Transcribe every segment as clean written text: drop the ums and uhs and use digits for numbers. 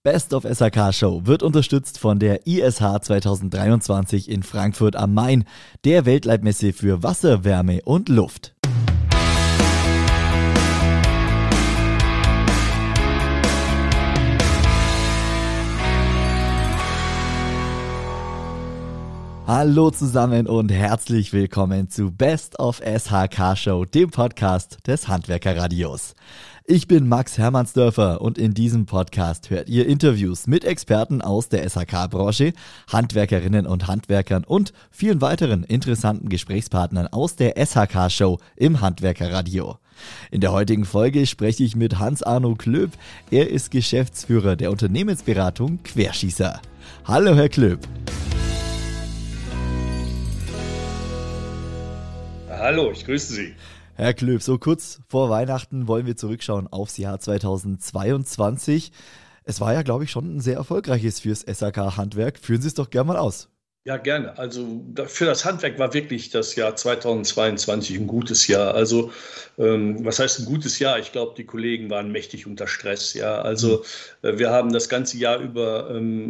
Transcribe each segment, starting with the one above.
Best of SHK Show wird unterstützt von der ISH 2023 in Frankfurt am Main, der Weltleitmesse für Wasser, Wärme und Luft. Hallo zusammen und herzlich willkommen zu Best of SHK Show, dem Podcast des Handwerkerradios. Ich bin Max Hermannsdörfer und in diesem Podcast hört ihr Interviews mit Experten aus der SHK-Branche, Handwerkerinnen und Handwerkern und vielen weiteren interessanten Gesprächspartnern aus der SHK-Show im Handwerkerradio. In der heutigen Folge spreche ich mit Hans-Arno Klöb. Er ist Geschäftsführer der Unternehmensberatung Querschießer. Hallo Herr Klöb. Hallo, ich grüße Sie. Herr Klöb, so kurz vor Weihnachten wollen wir zurückschauen aufs Jahr 2022. Es war ja, glaube ich, schon ein sehr erfolgreiches fürs SHK-Handwerk. Führen Sie es doch gerne mal aus. Ja, gerne. Also für das Handwerk war wirklich das Jahr 2022 ein gutes Jahr. Also was heißt ein gutes Jahr? Ich glaube, die Kollegen waren mächtig unter Stress. Ja, also wir haben das ganze Jahr über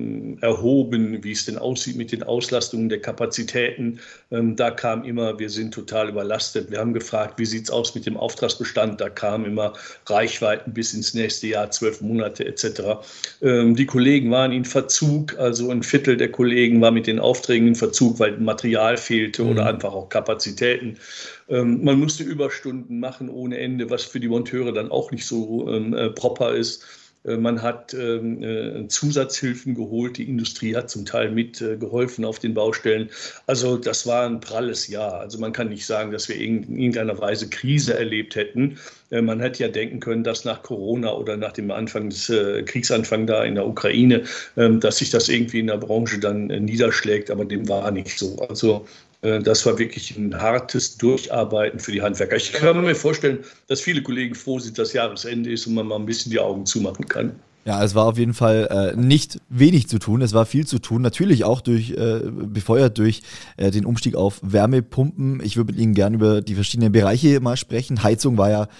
erhoben, wie es denn aussieht mit den Auslastungen der Kapazitäten. Da kam immer, wir sind total überlastet. Wir haben gefragt, wie sieht es aus mit dem Auftragsbestand? Da kamen immer Reichweiten bis ins nächste Jahr, 12 Monate etc. Die Kollegen waren in Verzug. Also ein Viertel der Kollegen war mit den Aufträgen in Verzug, weil Material fehlte oder einfach auch Kapazitäten. Man musste Überstunden machen ohne Ende, was für die Monteure dann auch nicht so proper ist. Man hat Zusatzhilfen geholt, die Industrie hat zum Teil mitgeholfen auf den Baustellen. Also das war ein pralles Jahr. Also man kann nicht sagen, dass wir in irgendeiner Weise Krise erlebt hätten. Man hätte ja denken können, dass nach Corona oder nach dem Kriegsanfang da in der Ukraine, dass sich das irgendwie in der Branche dann niederschlägt, aber dem war nicht so. Also das war wirklich ein hartes Durcharbeiten für die Handwerker. Ich kann mir vorstellen, dass viele Kollegen froh sind, dass Jahresende ist und man mal ein bisschen die Augen zumachen kann. Ja, es war auf jeden Fall nicht wenig zu tun, es war viel zu tun, natürlich auch befeuert durch den Umstieg auf Wärmepumpen. Ich würde mit Ihnen gerne über die verschiedenen Bereiche mal sprechen. Heizung war ja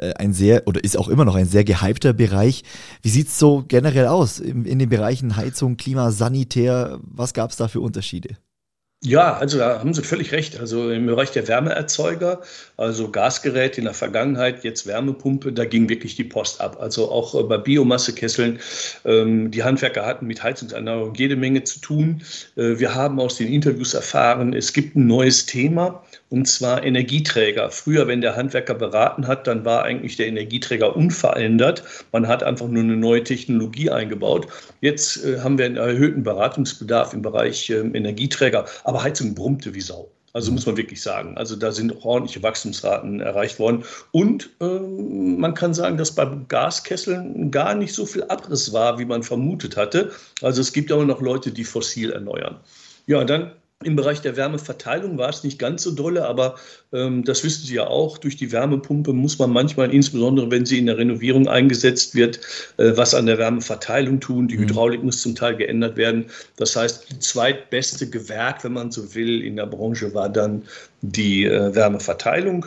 ist auch immer noch ein sehr gehypter Bereich. Wie sieht es so generell aus in den Bereichen Heizung, Klima, Sanitär? Was gab es da für Unterschiede? Ja, also da haben Sie völlig recht. Also im Bereich der Wärmeerzeuger, also Gasgeräte in der Vergangenheit, jetzt Wärmepumpe, da ging wirklich die Post ab. Also auch bei Biomassekesseln. Die Handwerker hatten mit Heizungsanlagen jede Menge zu tun. Wir haben aus den Interviews erfahren, es gibt ein neues Thema, und zwar Energieträger. Früher, wenn der Handwerker beraten hat, dann war eigentlich der Energieträger unverändert. Man hat einfach nur eine neue Technologie eingebaut. Jetzt haben wir einen erhöhten Beratungsbedarf im Bereich Energieträger. Aber Heizung brummte wie Sau. Also muss man wirklich sagen. Also da sind auch ordentliche Wachstumsraten erreicht worden. Und man kann sagen, dass bei Gaskesseln gar nicht so viel Abriss war, wie man vermutet hatte. Also es gibt aber noch Leute, die fossil erneuern. Ja, dann im Bereich der Wärmeverteilung war es nicht ganz so dolle, aber das wissen Sie ja auch, durch die Wärmepumpe muss man manchmal, insbesondere wenn sie in der Renovierung eingesetzt wird, was an der Wärmeverteilung tun. Die Hydraulik muss zum Teil geändert werden. Das heißt, das zweitbeste Gewerk, wenn man so will, in der Branche war dann die Wärmeverteilung.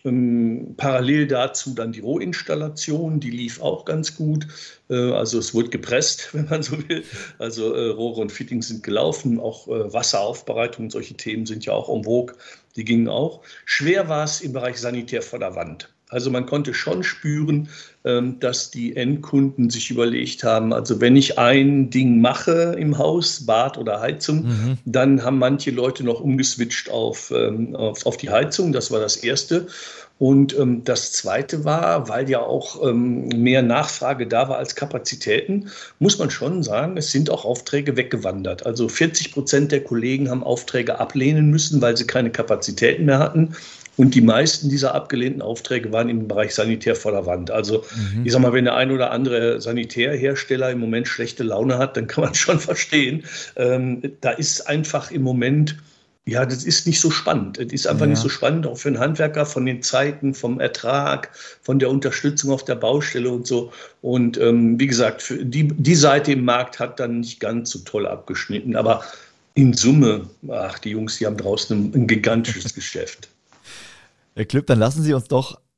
Parallel dazu dann die Rohinstallation, die lief auch ganz gut. Also es wurde gepresst, wenn man so will. Also Rohre und Fittings sind gelaufen, auch Wasseraufbereitung, solche Themen sind ja auch en vogue, die gingen auch. Schwer war es im Bereich Sanitär vor der Wand. Also man konnte schon spüren, dass die Endkunden sich überlegt haben, also wenn ich ein Ding mache im Haus, Bad oder Heizung, dann haben manche Leute noch umgeswitcht auf die Heizung. Das war das Erste. Und das Zweite war, weil ja auch mehr Nachfrage da war als Kapazitäten, muss man schon sagen, es sind auch Aufträge weggewandert. Also 40% der Kollegen haben Aufträge ablehnen müssen, weil sie keine Kapazitäten mehr hatten. Und die meisten dieser abgelehnten Aufträge waren im Bereich Sanitär vor der Wand. Also ich sag mal, wenn der ein oder andere Sanitärhersteller im Moment schlechte Laune hat, dann kann man schon verstehen. Da ist einfach im Moment, ja, das ist nicht so spannend. Es ist einfach nicht so spannend, auch für einen Handwerker, von den Zeiten, vom Ertrag, von der Unterstützung auf der Baustelle und so. Und wie gesagt, die Seite im Markt hat dann nicht ganz so toll abgeschnitten. Aber in Summe, die Jungs, die haben draußen ein gigantisches Geschäft. Herr Klöb, dann lassen Sie uns doch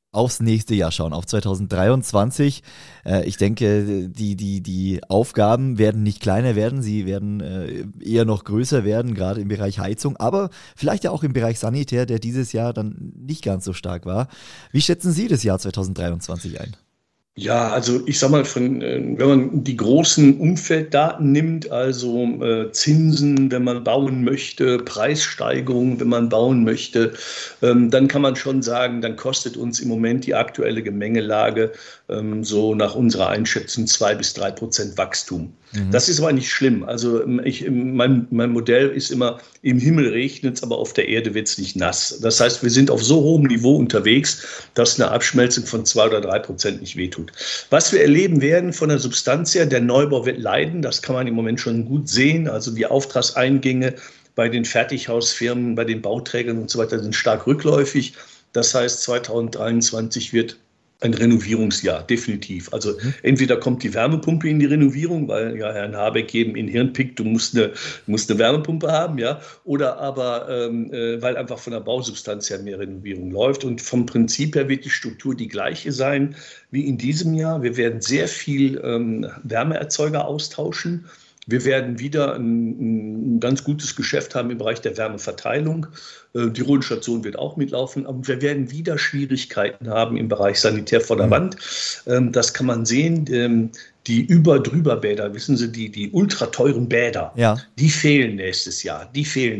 aufs nächste Jahr schauen, auf 2023. Ich denke, die Aufgaben werden nicht kleiner werden, sie werden eher noch größer werden, gerade im Bereich Heizung, aber vielleicht ja auch im Bereich Sanitär, der dieses Jahr dann nicht ganz so stark war. Wie schätzen Sie das Jahr 2023 ein? Ja, also ich sag mal, wenn man die großen Umfelddaten nimmt, also Zinsen, wenn man bauen möchte, Preissteigerungen, wenn man bauen möchte, dann kann man schon sagen, dann kostet uns im Moment die aktuelle Gemengelage so nach unserer Einschätzung 2-3% Wachstum. Mhm. Das ist aber nicht schlimm. Also mein Modell ist immer, im Himmel regnet es, aber auf der Erde wird es nicht nass. Das heißt, wir sind auf so hohem Niveau unterwegs, dass eine Abschmelzung von 2 oder 3% nicht wehtut. Was wir erleben werden von der Substanz her, der Neubau wird leiden, das kann man im Moment schon gut sehen. Also die Auftragseingänge bei den Fertighausfirmen, bei den Bauträgern und so weiter sind stark rückläufig. Das heißt, 2023 wird ein Renovierungsjahr, definitiv. Also entweder kommt die Wärmepumpe in die Renovierung, weil ja Herrn Habeck jedem in den Hirn pickt, du musst eine Wärmepumpe haben, ja, oder aber weil einfach von der Bausubstanz her mehr Renovierung läuft. Und vom Prinzip her wird die Struktur die gleiche sein wie in diesem Jahr. Wir werden sehr viel Wärmeerzeuger austauschen. Wir werden wieder ein ganz gutes Geschäft haben im Bereich der Wärmeverteilung. Die Rodenstation wird auch mitlaufen, aber wir werden wieder Schwierigkeiten haben im Bereich Sanitär vor der Wand. Das kann man sehen. Die Über-Drüber-Bäder, wissen Sie, die ultra teuren Bäder, Ja. die fehlen nächstes Jahr.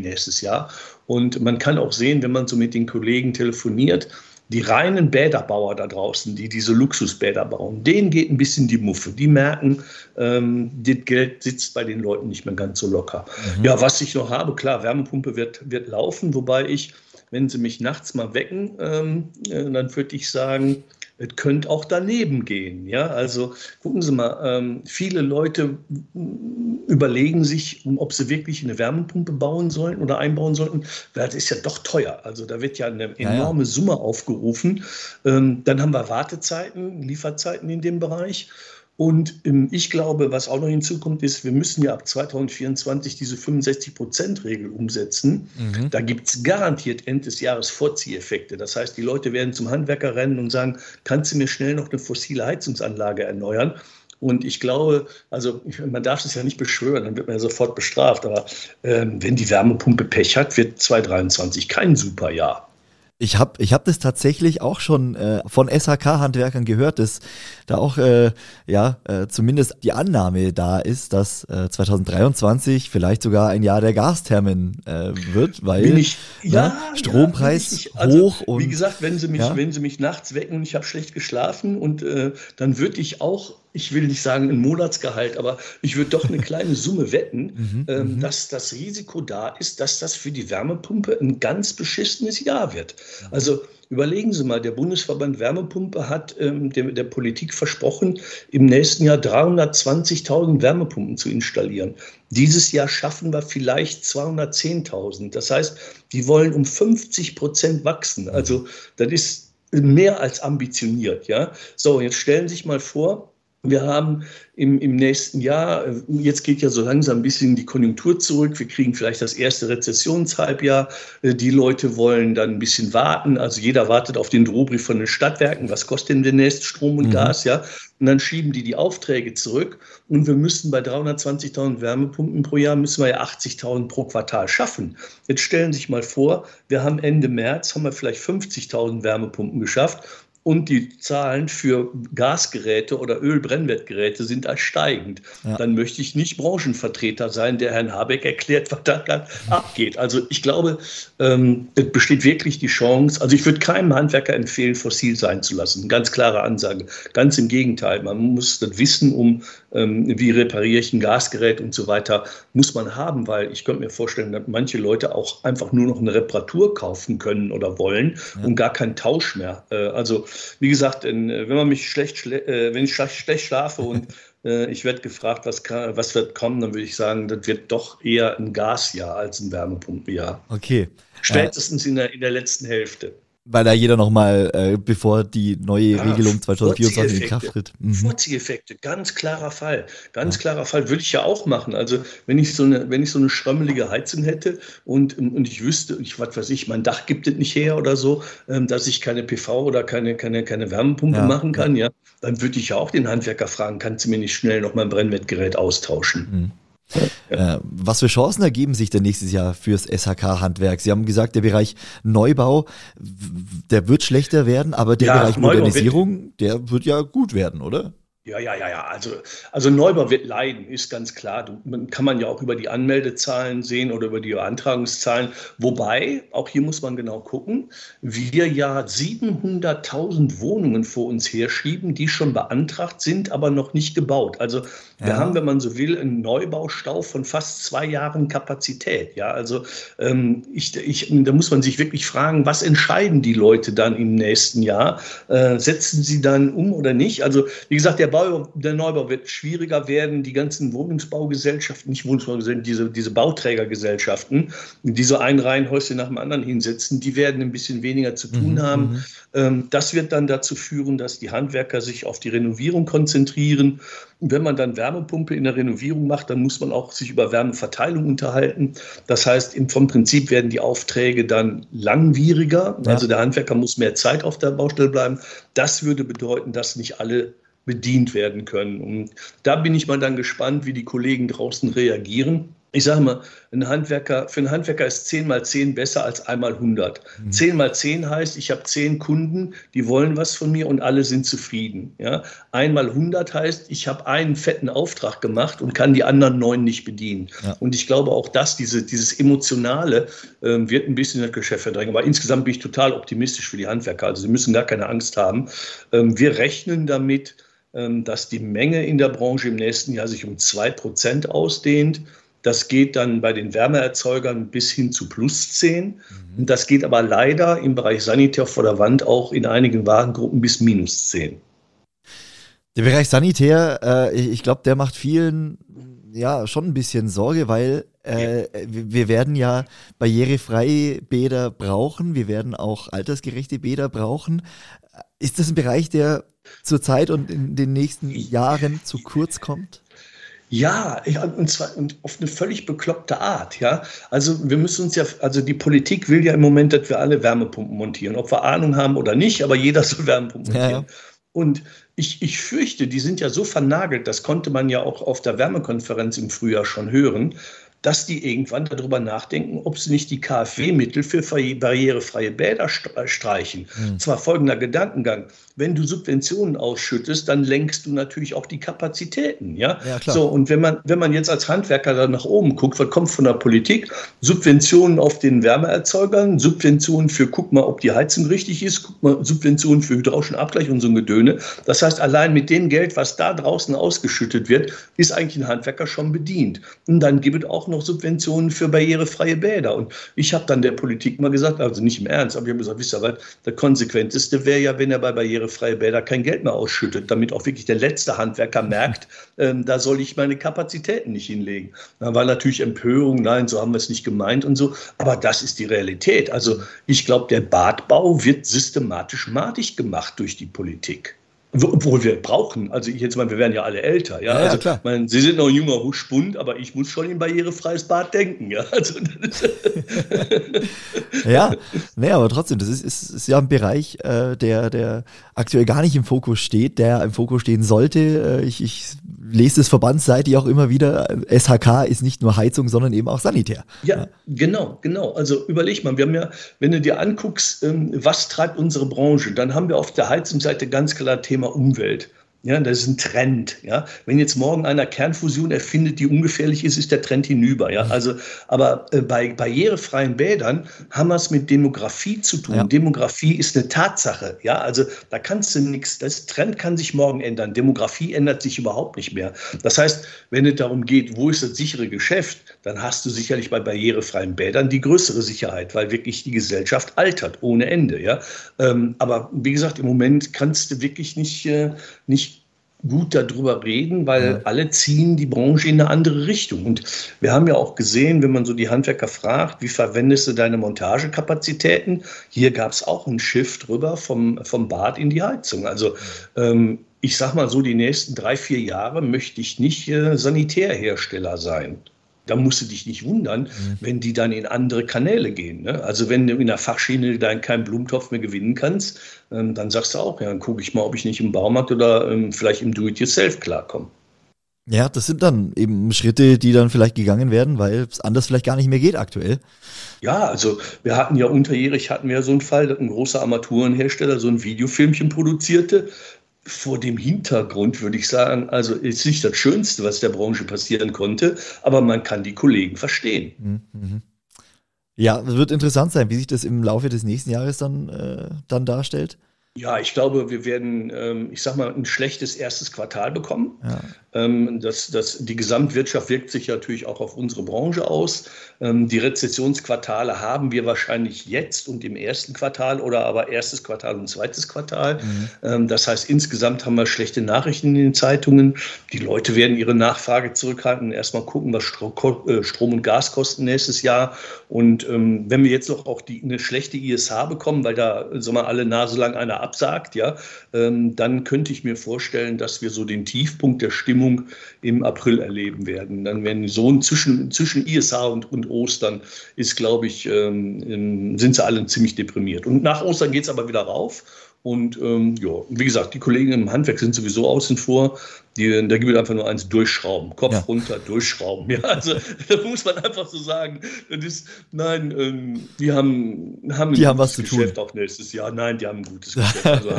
Und man kann auch sehen, wenn man so mit den Kollegen telefoniert, die reinen Bäderbauer da draußen, die diese Luxusbäder bauen, denen geht ein bisschen die Muffe. Die merken, das Geld sitzt bei den Leuten nicht mehr ganz so locker. Ja, was ich noch habe, klar, Wärmepumpe wird laufen, wobei ich, wenn Sie mich nachts mal wecken, dann würde ich sagen, es könnte auch daneben gehen. Ja? Also gucken Sie mal, viele Leute überlegen sich, ob sie wirklich eine Wärmepumpe bauen sollen oder einbauen sollten, weil das ist ja doch teuer. Also da wird ja eine enorme Summe aufgerufen. Dann haben wir Wartezeiten, Lieferzeiten in dem Bereich. Und ich glaube, was auch noch hinzukommt, ist, wir müssen ja ab 2024 diese 65%-Regel umsetzen. Da gibt es garantiert Ende des Jahres Vorzieheffekte. Das heißt, die Leute werden zum Handwerker rennen und sagen, kannst du mir schnell noch eine fossile Heizungsanlage erneuern? Und ich glaube, also man darf es ja nicht beschwören, dann wird man ja sofort bestraft. Aber wenn die Wärmepumpe Pech hat, wird 2023 kein super Jahr. Ich hab das tatsächlich auch schon von SHK-Handwerkern gehört, dass da auch zumindest die Annahme da ist, dass 2023 vielleicht sogar ein Jahr der Gasthermen wird, weil Strompreis hoch. Und wie gesagt, wenn Sie mich nachts wecken und ich habe schlecht geschlafen und dann würde ich auch, ich will nicht sagen ein Monatsgehalt, aber ich würde doch eine kleine Summe wetten, dass das Risiko da ist, dass das für die Wärmepumpe ein ganz beschissenes Jahr wird. Also überlegen Sie mal, der Bundesverband Wärmepumpe hat der Politik versprochen, im nächsten Jahr 320.000 Wärmepumpen zu installieren. Dieses Jahr schaffen wir vielleicht 210.000. Das heißt, die wollen um 50% wachsen. Also das ist mehr als ambitioniert. Ja? So, jetzt stellen Sie sich mal vor, wir haben im nächsten Jahr, jetzt geht ja so langsam ein bisschen die Konjunktur zurück, wir kriegen vielleicht das erste Rezessionshalbjahr, die Leute wollen dann ein bisschen warten, also jeder wartet auf den Drohbrief von den Stadtwerken, was kostet denn demnächst Strom und Gas, ja, und dann schieben die Aufträge zurück und wir müssen bei 320.000 Wärmepumpen pro Jahr, müssen wir ja 80.000 pro Quartal schaffen. Jetzt stellen Sie sich mal vor, wir haben Ende März, haben wir vielleicht 50.000 Wärmepumpen geschafft. Und die Zahlen für Gasgeräte oder Ölbrennwertgeräte sind steigend. Ja. Dann möchte ich nicht Branchenvertreter sein, der Herrn Habeck erklärt, was da abgeht. Also ich glaube, es besteht wirklich die Chance. Also ich würde keinem Handwerker empfehlen, fossil sein zu lassen. Ganz klare Ansage. Ganz im Gegenteil. Man muss das Wissen wie repariere ich ein Gasgerät und so weiter, muss man haben, weil ich könnte mir vorstellen, dass manche Leute auch einfach nur noch eine Reparatur kaufen können oder wollen und gar keinen Tausch mehr. Also wie gesagt, wenn ich schlecht schlafe und ich werde gefragt, was wird kommen, dann würde ich sagen, das wird doch eher ein Gasjahr als ein Wärmepumpenjahr. Okay. Spätestens in der letzten Hälfte. Weil da jeder nochmal, bevor die neue Regelung 2024 in Kraft tritt. Vorzieheffekte, ganz klarer Fall. Ganz klarer Fall, würde ich ja auch machen. Also wenn ich so eine schrömmelige Heizung hätte und ich wüsste, was weiß ich, mein Dach gibt es nicht her oder so, dass ich keine PV oder keine Wärmepumpe machen kann, ja, dann würde ich ja auch den Handwerker fragen, kannst du mir nicht schnell noch mein Brennwertgerät austauschen? Was für Chancen ergeben sich denn nächstes Jahr fürs SHK-Handwerk? Sie haben gesagt, der Bereich Neubau, der wird schlechter werden, aber der Bereich Modernisierung, der wird ja gut werden, oder? Ja. Also Neubau wird leiden, ist ganz klar. Kann man ja auch über die Anmeldezahlen sehen oder über die Beantragungszahlen. Wobei, auch hier muss man genau gucken, wir ja 700.000 Wohnungen vor uns herschieben, die schon beantragt sind, aber noch nicht gebaut. Also wir haben, wenn man so will, einen Neubaustau von fast 2 Jahren Kapazität. Ja, also da muss man sich wirklich fragen, was entscheiden die Leute dann im nächsten Jahr? Setzen sie dann um oder nicht? Also wie gesagt, der Neubau wird schwieriger werden. Die ganzen diese Bauträgergesellschaften, die so ein Reihenhäuschen nach dem anderen hinsetzen, die werden ein bisschen weniger zu tun haben. Das wird dann dazu führen, dass die Handwerker sich auf die Renovierung konzentrieren. Und wenn man dann Wärmepumpe in der Renovierung macht, dann muss man auch sich über Wärmeverteilung unterhalten. Das heißt, vom Prinzip werden die Aufträge dann langwieriger. Ja. Also der Handwerker muss mehr Zeit auf der Baustelle bleiben. Das würde bedeuten, dass nicht alle bedient werden können. Und da bin ich mal dann gespannt, wie die Kollegen draußen reagieren. Ich sage mal, für einen Handwerker ist 10 mal 10 besser als 1 mal 100. 10 mal 10 heißt, ich habe 10 Kunden, die wollen was von mir und alle sind zufrieden. Ja? 1 mal 100 heißt, ich habe einen fetten Auftrag gemacht und kann die anderen 9 nicht bedienen. Ja. Und ich glaube auch, dass dieses Emotionale wird ein bisschen das Geschäft verdrängen. Aber insgesamt bin ich total optimistisch für die Handwerker. Also sie müssen gar keine Angst haben. Wir rechnen damit, dass die Menge in der Branche im nächsten Jahr sich um 2% ausdehnt. Das geht dann bei den Wärmeerzeugern bis hin zu +10. Und das geht aber leider im Bereich Sanitär vor der Wand auch in einigen Warengruppen bis -10. Der Bereich Sanitär, ich glaube, der macht vielen ja schon ein bisschen Sorge, weil wir werden ja barrierefreie Bäder brauchen. Wir werden auch altersgerechte Bäder brauchen. Ist das ein Bereich, der zurzeit und in den nächsten Jahren zu kurz kommt? Ja, und zwar auf eine völlig bekloppte Art, ja. Also wir müssen uns die Politik will ja im Moment, dass wir alle Wärmepumpen montieren, ob wir Ahnung haben oder nicht, aber jeder soll Wärmepumpen montieren. Ja. Und ich fürchte, die sind ja so vernagelt, das konnte man ja auch auf der Wärmekonferenz im Frühjahr schon hören, dass die irgendwann darüber nachdenken, ob sie nicht die KfW-Mittel für barrierefreie Bäder streichen. Zwar folgender Gedankengang: Wenn du Subventionen ausschüttest, dann lenkst du natürlich auch die Kapazitäten. Ja, klar. So, und wenn man jetzt als Handwerker da nach oben guckt, was kommt von der Politik? Subventionen auf den Wärmeerzeugern, Subventionen für, guck mal, ob die Heizung richtig ist, guck mal, Subventionen für hydraulischen Abgleich und so ein Gedöne. Das heißt, allein mit dem Geld, was da draußen ausgeschüttet wird, ist eigentlich ein Handwerker schon bedient. Und dann gibt es auch noch Subventionen für barrierefreie Bäder. Und ich habe dann der Politik mal gesagt, also nicht im Ernst, aber ich habe gesagt, wisst ihr was, der Konsequenteste wäre ja, wenn er bei barrierefreie Bäder kein Geld mehr ausschüttet, damit auch wirklich der letzte Handwerker merkt, da soll ich meine Kapazitäten nicht hinlegen. Da war natürlich Empörung, nein, so haben wir es nicht gemeint und so, aber das ist die Realität. Also ich glaube, der Badbau wird systematisch madig gemacht durch die Politik. Obwohl wir brauchen, also ich jetzt mal, wir werden ja alle älter, ja, also klar. Sie sind noch ein junger Huschbund, aber ich muss schon in barrierefreies Bad denken, ja. Also, ja, nee, aber trotzdem, das ist ja ein Bereich, der aktuell gar nicht im Fokus steht, der im Fokus stehen sollte. Ich lese es verbandsseitig auch immer wieder, SHK ist nicht nur Heizung, sondern eben auch Sanitär. Ja, genau. Also überleg mal, wir haben ja, wenn du dir anguckst, was treibt unsere Branche, dann haben wir auf der Heizungsseite ganz klar Thema Umwelt. Ja, das ist ein Trend. Ja, wenn jetzt morgen einer Kernfusion erfindet, die ungefährlich ist, ist der Trend hinüber. Ja, also, aber bei barrierefreien Bädern haben wir es mit Demografie zu tun. Ja. Demografie ist eine Tatsache. Ja, also da kannst du nichts. Das Trend kann sich morgen ändern. Demografie ändert sich überhaupt nicht mehr. Das heißt, wenn es darum geht, wo ist das sichere Geschäft, dann hast du sicherlich bei barrierefreien Bädern die größere Sicherheit, weil wirklich die Gesellschaft altert ohne Ende. Ja, aber wie gesagt, im Moment kannst du wirklich nicht gut darüber reden, weil alle ziehen die Branche in eine andere Richtung. Und wir haben ja auch gesehen, wenn man so die Handwerker fragt, wie verwendest du deine Montagekapazitäten? Hier gab es auch einen Shift drüber vom Bad in die Heizung. Also ich sag mal so, die nächsten 3-4 Jahre möchte ich nicht Sanitärhersteller sein. Da musst du dich nicht wundern, wenn die dann in andere Kanäle gehen. Ne? Also wenn du in der Fachschiene dann keinen Blumentopf mehr gewinnen kannst, dann sagst du auch, ja, dann gucke ich mal, ob ich nicht im Baumarkt oder vielleicht im Do-it-yourself klarkomme. Ja, das sind dann eben Schritte, die dann vielleicht gegangen werden, weil es anders vielleicht gar nicht mehr geht aktuell. Ja, also wir hatten ja unterjährig so einen Fall, dass ein großer Armaturenhersteller so ein Videofilmchen produzierte. Vor dem Hintergrund würde ich sagen, also ist nicht das Schönste, was der Branche passieren konnte, aber man kann die Kollegen verstehen. Mhm. Ja, es wird interessant sein, wie sich das im Laufe des nächsten Jahres dann darstellt. Ja, ich glaube, wir werden, ich sag mal, ein schlechtes erstes Quartal bekommen. Ja. Die Gesamtwirtschaft wirkt sich natürlich auch auf unsere Branche aus. Die Rezessionsquartale haben wir wahrscheinlich jetzt und im ersten Quartal oder aber erstes Quartal und zweites Quartal. Das heißt, insgesamt haben wir schlechte Nachrichten in den Zeitungen. Die Leute werden ihre Nachfrage zurückhalten und erstmal gucken, was Strom und Gas kosten nächstes Jahr. Und wenn wir jetzt noch auch eine schlechte ISH bekommen, weil da alle Nase lang einer absagt, ja, dann könnte ich mir vorstellen, dass wir so den Tiefpunkt der Stimmung im April erleben werden. Dann werden so zwischen ISH und Ostern ist, glaube ich, sind sie alle ziemlich deprimiert. Und nach Ostern geht es aber wieder rauf. Und wie gesagt, die Kollegen im Handwerk sind sowieso außen vor. Da gibt es einfach nur eins: durchschrauben. Kopf runter, durchschrauben. Ja, also da muss man einfach so sagen. Die haben ein was zu Geschäft tun. auch nächstes Jahr. Nein, die haben ein gutes Geschäft. Also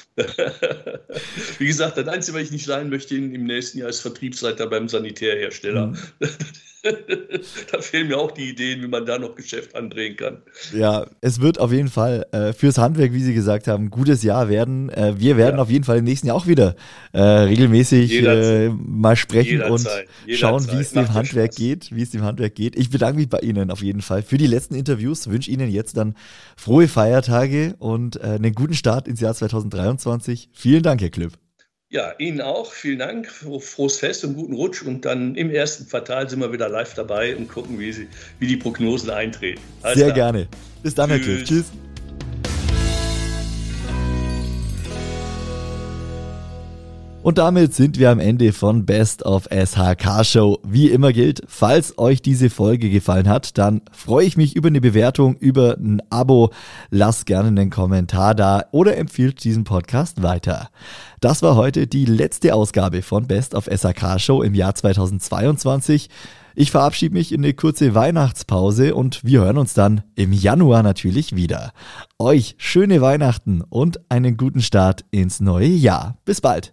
wie gesagt, das Einzige, was ich nicht sein möchte im nächsten Jahr, ist Vertriebsleiter beim Sanitärhersteller. Da fehlen mir auch die Ideen, wie man da noch Geschäft andrehen kann. Ja, es wird auf jeden Fall fürs Handwerk, wie Sie gesagt haben, ein gutes Jahr werden. Wir werden auf jeden Fall im nächsten Jahr auch wieder regelmäßig mal sprechen und schauen, wie es dem Handwerk geht. Ich bedanke mich bei Ihnen auf jeden Fall für die letzten Interviews, wünsche Ihnen jetzt dann frohe Feiertage und einen guten Start ins Jahr 2023. Vielen Dank, Herr Klüpp. Ja, Ihnen auch. Vielen Dank. Frohes Fest und guten Rutsch. Und dann im ersten Quartal sind wir wieder live dabei und gucken, wie die Prognosen eintreten. Sehr gerne. Bis dann, Herr Klüpp. Tschüss. Und damit sind wir am Ende von Best of SHK Show. Wie immer gilt, falls euch diese Folge gefallen hat, dann freue ich mich über eine Bewertung, über ein Abo. Lasst gerne einen Kommentar da oder empfiehlt diesen Podcast weiter. Das war heute die letzte Ausgabe von Best of SHK Show im Jahr 2022. Ich verabschiede mich in eine kurze Weihnachtspause und wir hören uns dann im Januar natürlich wieder. Euch schöne Weihnachten und einen guten Start ins neue Jahr. Bis bald.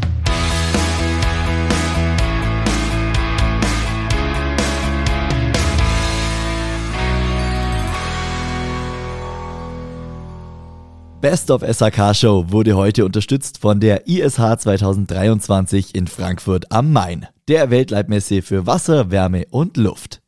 Best of SHK Show wurde heute unterstützt von der ISH 2023 in Frankfurt am Main, der Weltleitmesse für Wasser, Wärme und Luft.